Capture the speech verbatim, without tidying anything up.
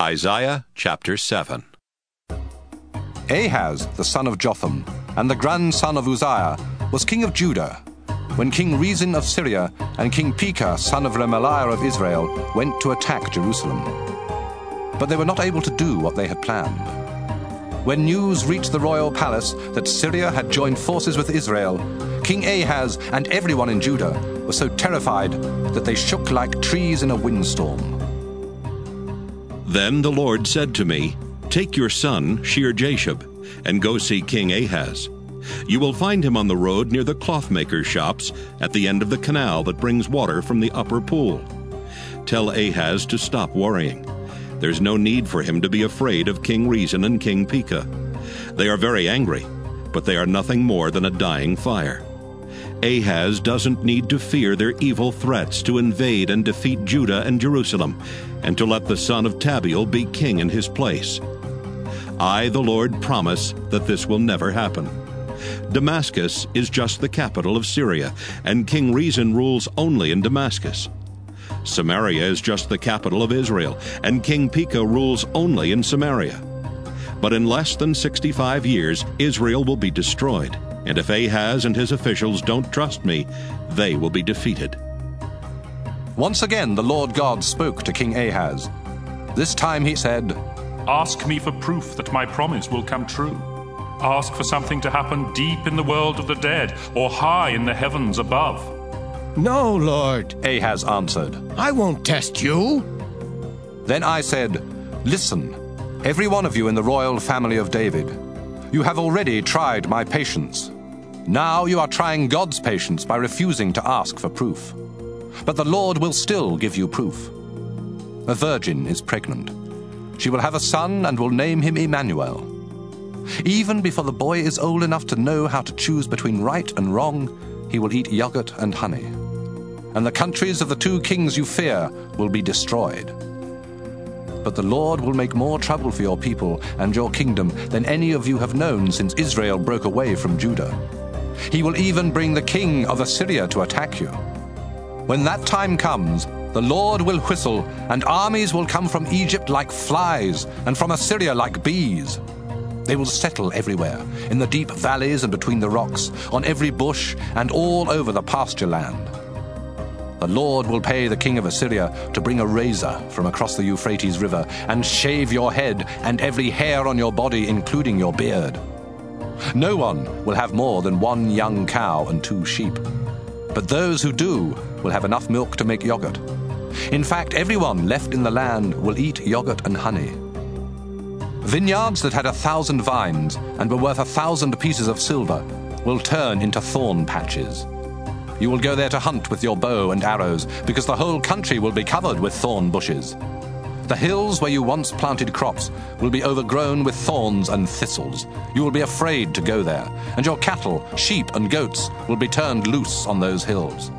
Isaiah chapter seven. Ahaz, the son of Jotham, and the grandson of Uzziah, was king of Judah, when King Rezin of Syria and King Pekah, son of Remaliah of Israel, went to attack Jerusalem. But they were not able to do what they had planned. When news reached the royal palace that Syria had joined forces with Israel, King Ahaz and everyone in Judah were so terrified that they shook like trees in a windstorm. Then the Lord said to me, "Take your son, Shear-Jashub, and go see King Ahaz. You will find him on the road near the clothmaker's shops at the end of the canal that brings water from the upper pool. Tell Ahaz to stop worrying. There's no need for him to be afraid of King Rezin and King Pekah. They are very angry, but they are nothing more than a dying fire. Ahaz doesn't need to fear their evil threats to invade and defeat Judah and Jerusalem, and to let the son of Tabeel be king in his place. I, the Lord, promise that this will never happen. Damascus is just the capital of Syria, and King Rezin rules only in Damascus. Samaria is just the capital of Israel, and King Pekah rules only in Samaria. But in less than sixty-five years, Israel will be destroyed, and if Ahaz and his officials don't trust me, they will be defeated." Once again the Lord God spoke to King Ahaz. This time he said, "Ask me for proof that my promise will come true. Ask for something to happen deep in the world of the dead, or high in the heavens above." "No, Lord," Ahaz answered. "I won't test you." Then I said, "Listen, every one of you in the royal family of David. You have already tried my patience. Now you are trying God's patience by refusing to ask for proof. But the Lord will still give you proof. A virgin is pregnant. She will have a son and will name him Emmanuel. Even before the boy is old enough to know how to choose between right and wrong, he will eat yogurt and honey. And the countries of the two kings you fear will be destroyed. But the Lord will make more trouble for your people and your kingdom than any of you have known since Israel broke away from Judah. He will even bring the king of Assyria to attack you. When that time comes, the Lord will whistle, and armies will come from Egypt like flies, and from Assyria like bees. They will settle everywhere, in the deep valleys and between the rocks, on every bush and all over the pasture land. The Lord will pay the king of Assyria to bring a razor from across the Euphrates River and shave your head and every hair on your body, including your beard. No one will have more than one young cow and two sheep. But those who do will have enough milk to make yogurt. In fact, everyone left in the land will eat yogurt and honey. Vineyards that had a thousand vines and were worth a thousand pieces of silver will turn into thorn patches. You will go there to hunt with your bow and arrows, because the whole country will be covered with thorn bushes. The hills where you once planted crops will be overgrown with thorns and thistles. You will be afraid to go there, and your cattle, sheep, and goats will be turned loose on those hills.